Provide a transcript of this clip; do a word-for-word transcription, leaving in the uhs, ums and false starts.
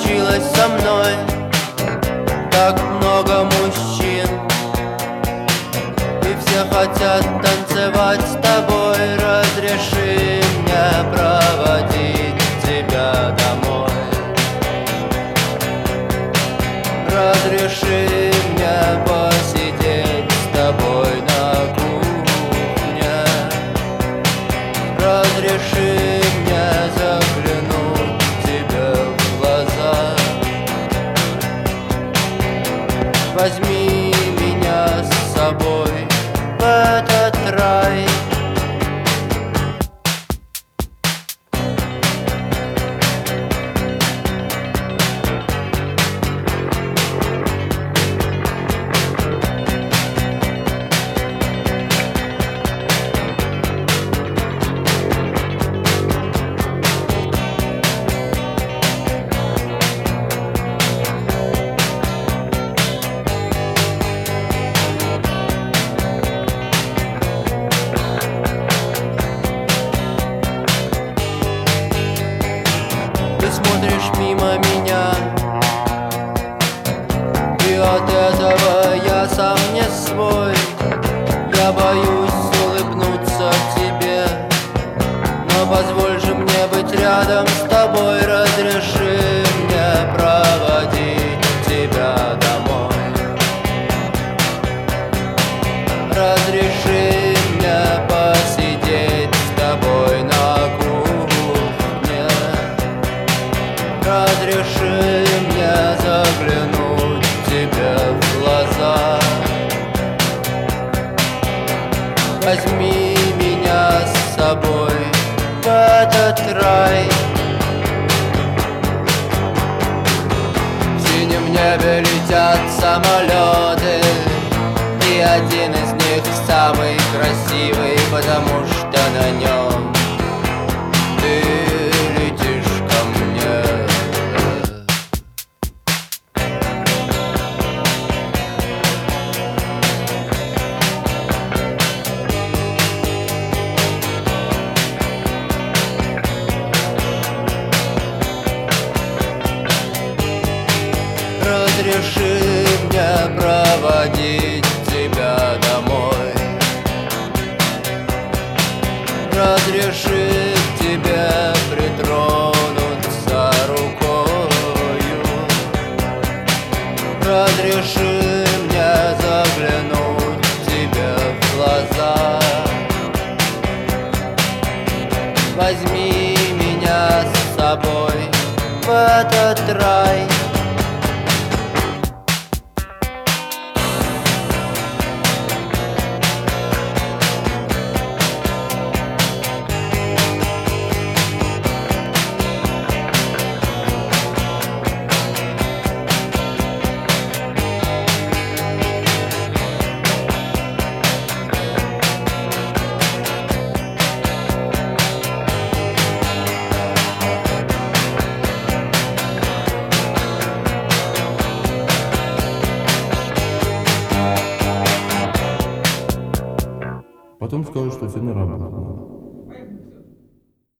случилось со мной. Так много мужчин, и все хотят танцевать с тобой. Разреши мне проводить тебя домой. Разреши мне посидеть с тобой на кухне. Разреши мне заглянуть тебе в глаза. Возьми меня с собой в этот рай. Ты смотришь мимо меня, и от этого я сам не свой. Я боюсь улыбнуться тебе, но позволь же мне быть рядом с тобой. Разреши мне проводить тебя домой. Разреши мне посидеть с тобой на кухне. Разреши мне заглянуть тебе в глаза. Возьми меня с собой в этот рай. В синем небе летят самолеты, и один из них самый красивый, потому что на нем ты летишь ко мне. Разреши мне проводить тебя домой. Разреши тебе притронуться рукою. Разреши мне заглянуть тебе в глаза. Возьми меня с собой в этот рай. Потом скажут, что все наработано.